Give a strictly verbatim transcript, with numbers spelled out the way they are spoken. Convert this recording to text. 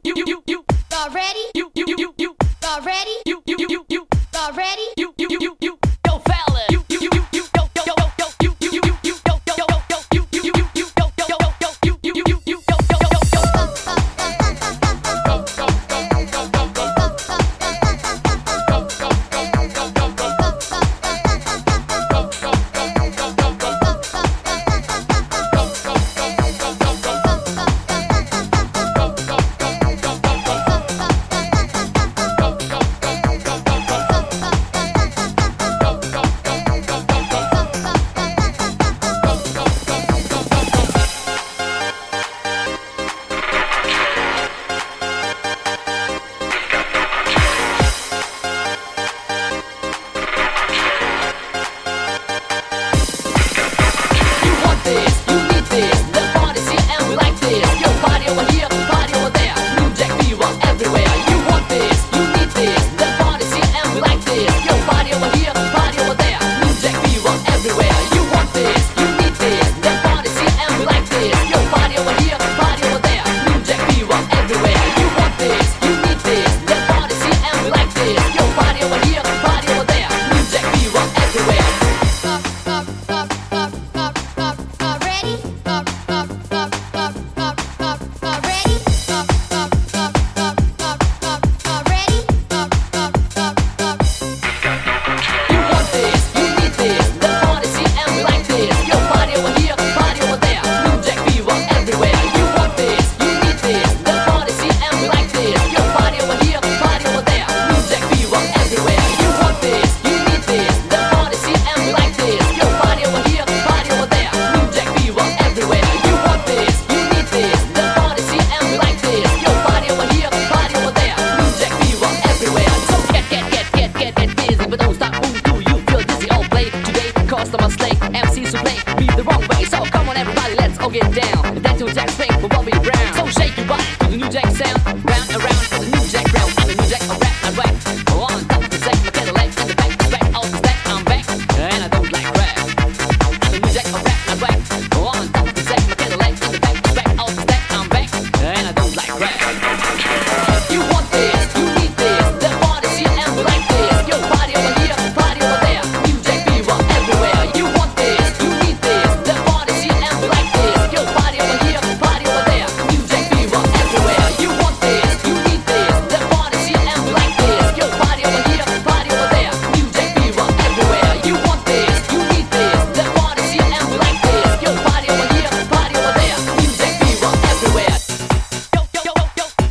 you, you, you, y'all ready? You, you, you, you, y'all ready? You, you, you, you, y'all ready? You, you, you, you, yo, fellas. You, you, you, you, yo, yo, yo, yo, you, you, you, you, yo, yo, yo, yo, you, you, you, you, yo, yo, yo, yo, you, you, you, you, yo, yo, yo, get down, dance to Jack Swing for Bobby Brown. So shake your body to the new Jack sound. Round and round for the new Jack round. I'm the new Jack, I rap, I rap. On top of the set, my Cadillac in the back, back off the stack, I'm back, and I don't like rap. I'm the new Jack, I rap, I rap. On top of the set, my Cadillac in the back, back off the stack, I'm back, and I don't like rap. You want this, you need this, the party shit and we like this. Yo, party over here, party over there. New Jack fever everywhere. You want this, you need this, the party shit and we like this. Yo, party over here, party over there. New Jack fever everywhere. You want this, you need this, the party shit and we like this. Yo, party over here, party over there. New Jack fever everywhere. You want this, you need this, the party shit and we like this. Yo, party over here, party over there. New Jack fever everywhere. Yo, yo, yo, yo,